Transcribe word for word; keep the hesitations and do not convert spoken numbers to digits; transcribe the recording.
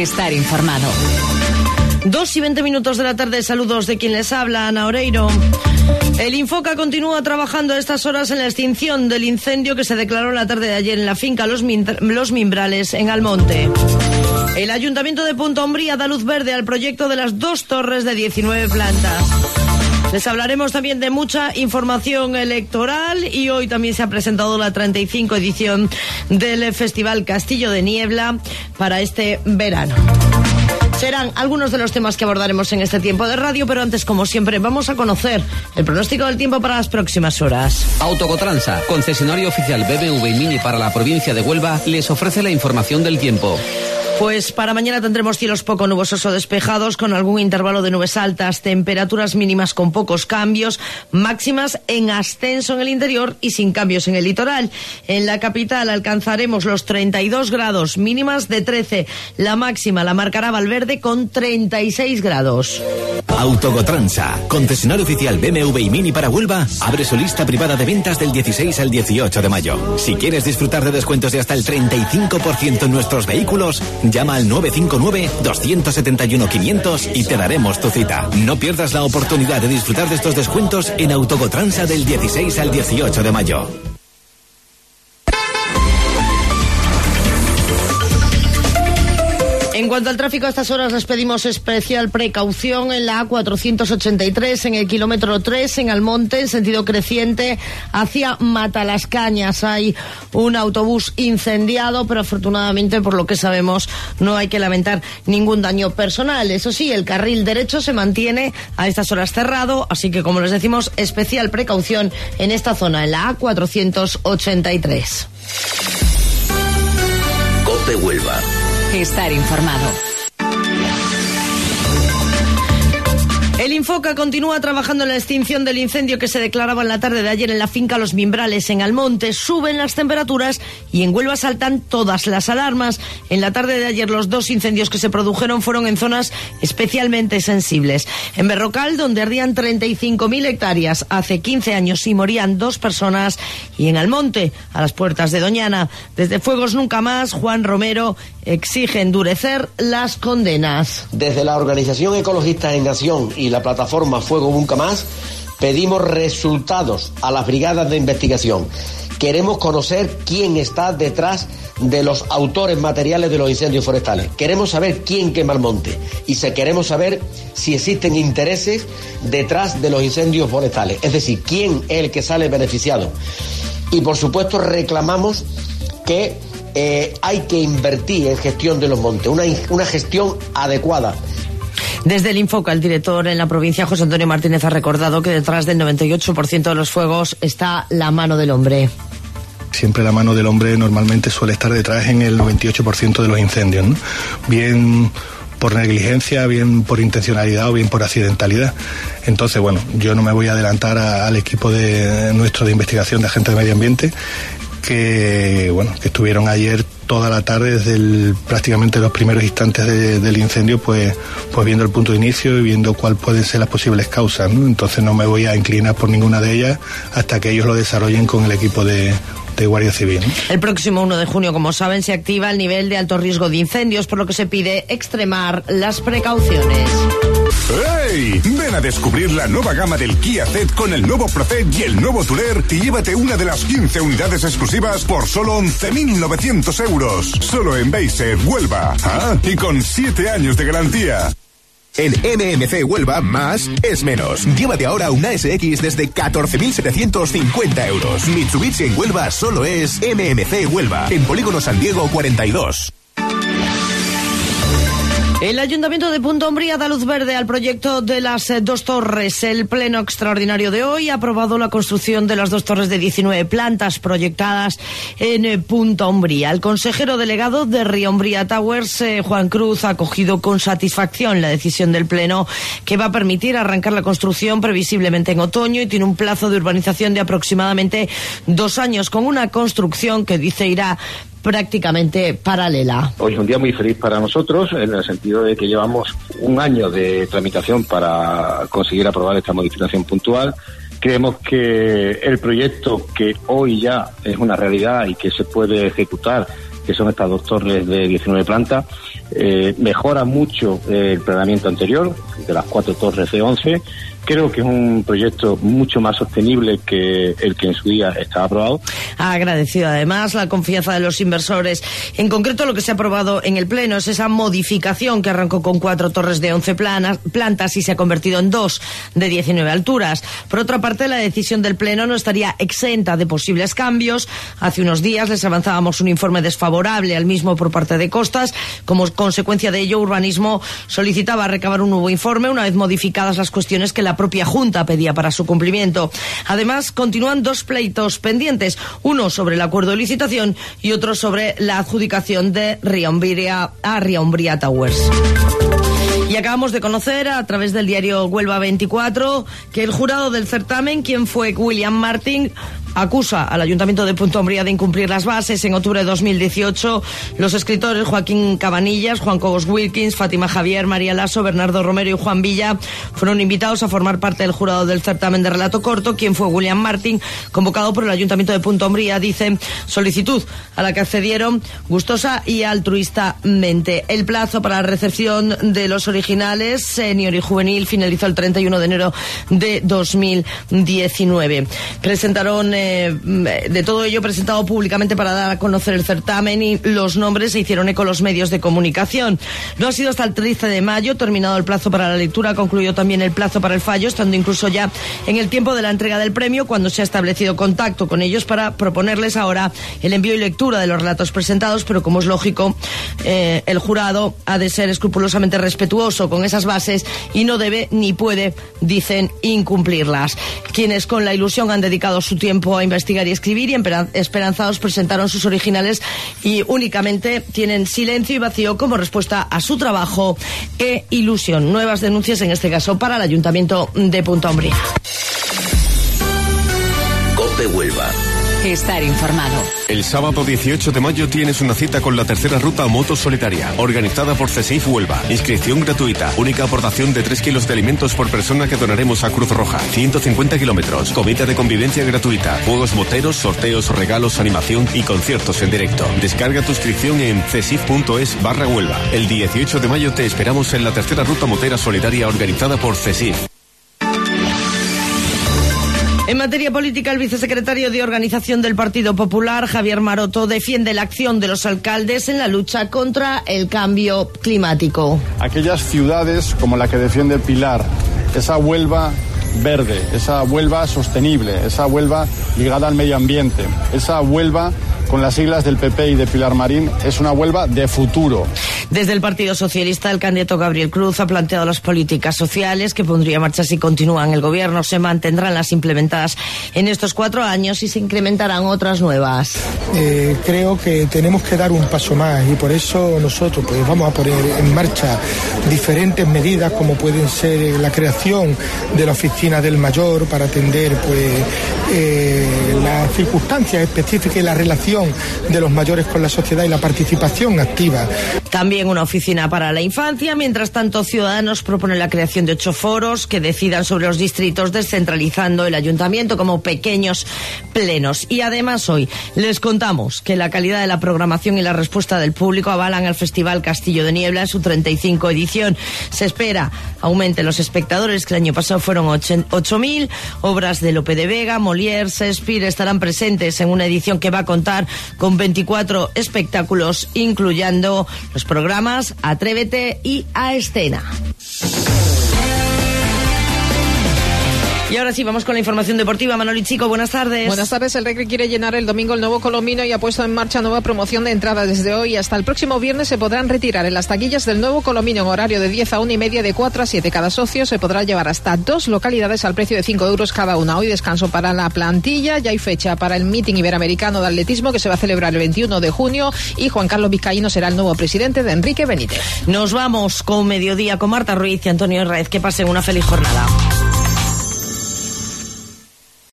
Estar informado. Dos y veinte minutos de la tarde, saludos de quien les habla, Ana Oreiro. El Infoca continúa trabajando a estas horas en la extinción del incendio que se declaró la tarde de ayer en la finca Los, Min- Los Mimbrales, en Almonte. El Ayuntamiento de Punta Umbría da luz verde al proyecto de las dos torres de diecinueve plantas. Les hablaremos también de mucha información electoral y hoy también se ha presentado la treinta y cinco edición del Festival Castillo de Niebla para este verano. Serán algunos de los temas que abordaremos en este tiempo de radio, pero antes, como siempre, vamos a conocer el pronóstico del tiempo para las próximas horas. Autocotransa, concesionario oficial B M W y Mini para la provincia de Huelva, les ofrece la información del tiempo. Pues para mañana tendremos cielos poco nubosos o despejados, con algún intervalo de nubes altas, temperaturas mínimas con pocos cambios, máximas en ascenso en el interior y sin cambios en el litoral. En la capital alcanzaremos los treinta y dos grados, mínimas de trece. La máxima la marcará Valverde con treinta y seis grados. Autocotransa, concesionario oficial B M W y Mini para Huelva, abre su lista privada de ventas del dieciséis al dieciocho de mayo. Si quieres disfrutar de descuentos de hasta el treinta y cinco por ciento en nuestros vehículos, llama al nueve cinco nueve, dos siete uno, quinientos y te daremos tu cita. No pierdas la oportunidad de disfrutar de estos descuentos en Autocotransa del dieciséis al dieciocho de mayo. En cuanto al tráfico, a estas horas les pedimos especial precaución en la A cuatrocientos ochenta y tres, en el kilómetro tres, en Almonte, en sentido creciente, hacia Matalascañas. Hay un autobús incendiado, pero afortunadamente, por lo que sabemos, no hay que lamentar ningún daño personal. Eso sí, el carril derecho se mantiene a estas horas cerrado, así que, como les decimos, especial precaución en esta zona, en la A cuatrocientos ochenta y tres. COPE Huelva. Estar informado. El Infoca continúa trabajando en la extinción del incendio que se declaraba en la tarde de ayer en la finca Los Mimbrales, en Almonte. Suben las temperaturas y en Huelva saltan todas las alarmas. En la tarde de ayer los dos incendios que se produjeron fueron en zonas especialmente sensibles. En Berrocal, donde ardían treinta y cinco mil hectáreas hace quince años y morían dos personas. Y en Almonte, a las puertas de Doñana. Desde Fuegos Nunca Más, Juan Romero exige endurecer las condenas. Desde la Organización Ecologista en Acción y la plataforma Fuego Nunca Más, pedimos resultados a las brigadas de investigación. Queremos conocer quién está detrás de los autores materiales de los incendios forestales. Queremos saber quién quema el monte y se queremos saber si existen intereses detrás de los incendios forestales. Es decir, quién es el que sale beneficiado. Y por supuesto reclamamos que eh, hay que invertir en gestión de los montes, una, una gestión adecuada. Desde el Infoca, el director en la provincia, José Antonio Martínez, ha recordado que detrás del noventa y ocho por ciento de los fuegos está la mano del hombre. Siempre la mano del hombre normalmente suele estar detrás en el noventa y ocho por ciento de los incendios, ¿no? Bien por negligencia, bien por intencionalidad o bien por accidentalidad. Entonces, bueno, yo no me voy a adelantar a, al equipo de nuestro de investigación de agentes de medio ambiente, que bueno, que estuvieron ayer toda la tarde desde el, prácticamente los primeros instantes de, del incendio, pues pues viendo el punto de inicio y viendo cuáles pueden ser las posibles causas, ¿no? Entonces no me voy a inclinar por ninguna de ellas hasta que ellos lo desarrollen con el equipo de de Guardia Civil, ¿no? El próximo uno de junio, como saben, se activa el nivel de alto riesgo de incendios, por lo que se pide extremar las precauciones. ¡Hey! Ven a descubrir la nueva gama del Kia Ceed con el nuevo Proced y el nuevo Tourer y llévate una de las quince unidades exclusivas por solo once mil novecientos euros. Solo en Beiser, Huelva. Ah, y con siete años de garantía. En M M C Huelva, más es menos. Llévate ahora una S X desde catorce mil setecientos cincuenta euros. Mitsubishi en Huelva solo es M M C Huelva. En Polígono San Diego cuarenta y dos. El Ayuntamiento de Punta Umbría da luz verde al proyecto de las eh, dos torres. El pleno extraordinario de hoy ha aprobado la construcción de las dos torres de diecinueve plantas proyectadas en eh, Punta Umbría. El consejero delegado de Ría Umbría Towers, eh, Juan Cruz, ha acogido con satisfacción la decisión del pleno, que va a permitir arrancar la construcción previsiblemente en otoño y tiene un plazo de urbanización de aproximadamente dos años, con una construcción que dice irá prácticamente paralela. Hoy es un día muy feliz para nosotros, en el sentido de que llevamos un año de tramitación para conseguir aprobar esta modificación puntual. Creemos que el proyecto, que hoy ya es una realidad y que se puede ejecutar que son estas dos torres de diecinueve plantas. Eh, mejora mucho eh, el planeamiento anterior, de las cuatro torres de once. Creo que es un proyecto mucho más sostenible que el que en su día estaba aprobado. Ha agradecido además la confianza de los inversores. En concreto, lo que se ha aprobado en el Pleno es esa modificación que arrancó con cuatro torres de once planas, plantas y se ha convertido en dos de diecinueve alturas. Por otra parte, la decisión del Pleno no estaría exenta de posibles cambios. Hace unos días les avanzábamos un informe desfavorable al mismo por parte de Costas. Como consecuencia de ello, Urbanismo solicitaba recabar un nuevo informe una vez modificadas las cuestiones que la propia Junta pedía para su cumplimiento. Además, continúan dos pleitos pendientes, uno sobre el acuerdo de licitación y otro sobre la adjudicación de Ría Umbría a Ría Umbría Towers. Y acabamos de conocer a través del diario Huelva veinticuatro que el jurado del certamen, quien fue William Martin, acusa al Ayuntamiento de Punta Umbría de incumplir las bases. En octubre de dos mil dieciocho, los escritores Joaquín Cabanillas, Juan Cobos Wilkins, Fátima Javier, María Lasso, Bernardo Romero y Juan Villa fueron invitados a formar parte del jurado del certamen de relato corto, quien fue William Martin, convocado por el Ayuntamiento de Punta Umbría, dice, solicitud a la que accedieron gustosa y altruistamente. El plazo para la recepción de los originales senior y juvenil finalizó el treinta y uno de enero de dos mil diecinueve. Presentaron eh, de todo ello presentado públicamente para dar a conocer el certamen y los nombres se hicieron eco los medios de comunicación. No ha sido hasta el trece de mayo, terminado el plazo para la lectura, concluyó también el plazo para el fallo, estando incluso ya en el tiempo de la entrega del premio, cuando se ha establecido contacto con ellos para proponerles ahora el envío y lectura de los relatos presentados, pero como es lógico, eh, el jurado ha de ser escrupulosamente respetuoso con esas bases y no debe ni puede, dicen, incumplirlas. Quienes con la ilusión han dedicado su tiempo a investigar y escribir y esperanzados presentaron sus originales y únicamente tienen silencio y vacío como respuesta a su trabajo e ilusión. Nuevas denuncias en este caso para el Ayuntamiento de Punta Umbría. COPE Huelva. Estar informado. El sábado dieciocho de mayo tienes una cita con la tercera ruta Moto Solidaria, organizada por CESIF Huelva. Inscripción gratuita, única aportación de tres kilos de alimentos por persona que donaremos a Cruz Roja. ciento cincuenta kilómetros, comida de convivencia gratuita, juegos moteros, sorteos, regalos, animación y conciertos en directo. Descarga tu inscripción en cesif.es barra Huelva. El dieciocho de mayo te esperamos en la tercera ruta motera solidaria organizada por CESIF. En materia política, el vicesecretario de Organización del Partido Popular, Javier Maroto, defiende la acción de los alcaldes en la lucha contra el cambio climático. Aquellas ciudades como la que defiende Pilar, esa Huelva verde, esa Huelva sostenible, esa Huelva ligada al medio ambiente, esa Huelva con las siglas del P P y de Pilar Marín, es una Huelva de futuro. Desde el Partido Socialista, el candidato Gabriel Cruz ha planteado las políticas sociales que pondría en marcha si continúan el gobierno. Se mantendrán las implementadas en estos cuatro años y se incrementarán otras nuevas. Eh, creo que tenemos que dar un paso más y por eso nosotros pues vamos a poner en marcha diferentes medidas como pueden ser la creación de la oficina del mayor para atender pues eh, las circunstancias específicas y la relación de los mayores con la sociedad y la participación activa. También una oficina para la infancia. Mientras tanto, Ciudadanos propone la creación de ocho foros que decidan sobre los distritos, descentralizando el ayuntamiento como pequeños plenos. Y además hoy les contamos que la calidad de la programación y la respuesta del público avalan al Festival Castillo de Niebla en su treinta y cinco edición. Se espera aumenten los espectadores, que el año pasado fueron ocho mil. Obras de Lope de Vega, Molière, Shakespeare estarán presentes en una edición que va a contar con veinticuatro espectáculos, incluyendo los programas Atrévete y A Escena. Y ahora sí, vamos con la información deportiva. Manoli Chico, buenas tardes. Buenas tardes. El Recre quiere llenar el domingo el Nuevo Colomino y ha puesto en marcha nueva promoción de entrada. Desde hoy hasta el próximo viernes se podrán retirar en las taquillas del Nuevo Colomino en horario de diez a una y media, de cuatro a siete. Cada socio se podrá llevar hasta dos localidades al precio de cinco euros cada una. Hoy descanso para la plantilla. Ya hay fecha para el meeting iberoamericano de atletismo que se va a celebrar el veintiuno de junio y Juan Carlos Vizcaíno será el nuevo presidente de Enrique Benítez. Nos vamos con Mediodía con Marta Ruiz y Antonio Herraiz. Que pasen una feliz jornada.